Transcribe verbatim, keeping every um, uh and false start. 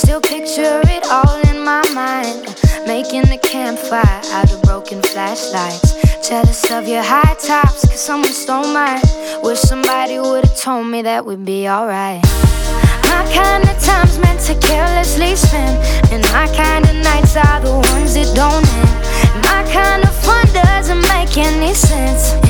still picture it all in my mind. Making a campfire out of broken flashlights. Jealous of your high tops, cause someone stole mine. Wish somebody would've told me that we'd be alright. My kind of time's meant to carelessly spend, and my kind of nights are the ones that don't end. My kind of fun doesn't make any sense.